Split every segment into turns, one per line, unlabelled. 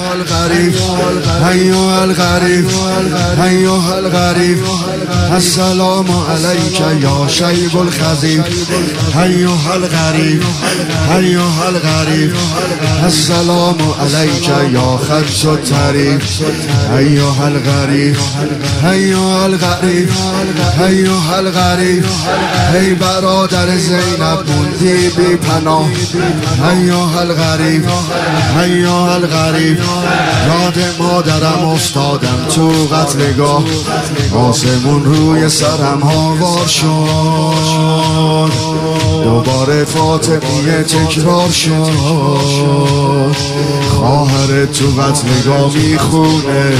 الغریب ایها الغریب ایها الغریب السلام علیک یا شیب الخضیب ایها الغریب ایها الغریب السلام علیک یا خبز الطریب ایها الغریب ایها الغریب ایها الغریب ای برادر زینب موندی بی پناه ایها الغریب ایها الغریب یاد مادرم افتادم تو قتلگاه آسمون روی سرم هاوار شد دوباره فاطمیه تکرار شد خواهر تو قتلگاه میخونه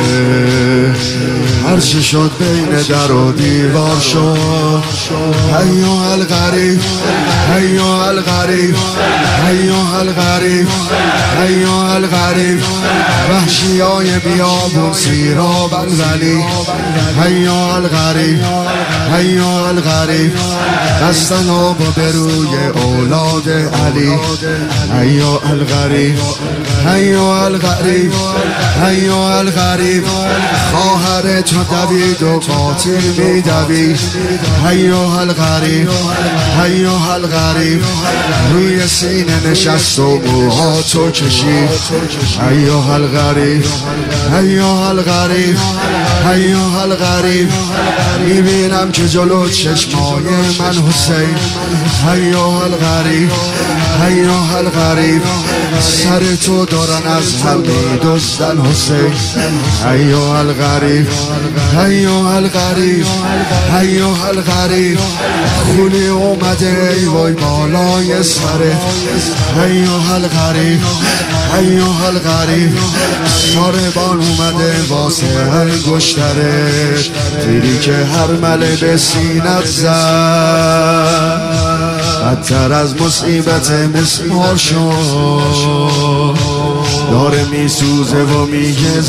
هر چه شد بین در و دیوار شد ایها الغریب ایها الغریب ایها الغریب ایها الغریب وحشیای بیابون سیراب الولی ایها الغریب ایها الغریب دستن آب به روی اولاد علی ایها الغریب ایها الغریب ایها الغریب خواهر تو دوید و قاتل می دوید ایها الغریب ایها الغریب روی سینه نشست و موها تو کشید ایها الغریب ایها الغریب ایها الغریب میبینم که جلو چشمای من حسین ایها الغریب ایها الغریب سر تو دارن از هم میدزدن حسین ایها الغریب ایها الغریب ایها الغریب خونی اومده ای وای بالای سره ایها الغریب ایها الغریب ساربان اومده واسه انگشتره تیری که هر مله به سینت زد بدتر از مصیبت مسمار شد داره میسوزه و میگه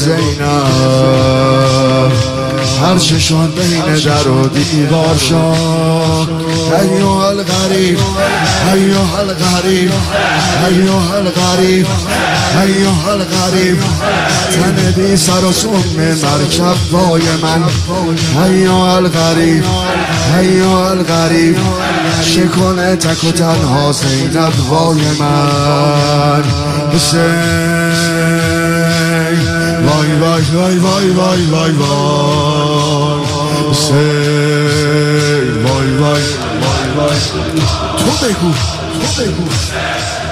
زینب هر چه شد بین در و دیوار شد ایها الغریب ایها الغریب ایها الغریب ایها الغریب تن بی سر و سم مرکب وای من ایها الغریب ایها الغریب شکنه تک و تنها زینب وای من حسین وای وای وای وای وای وای وای حسین وای وای وای وای تو بگو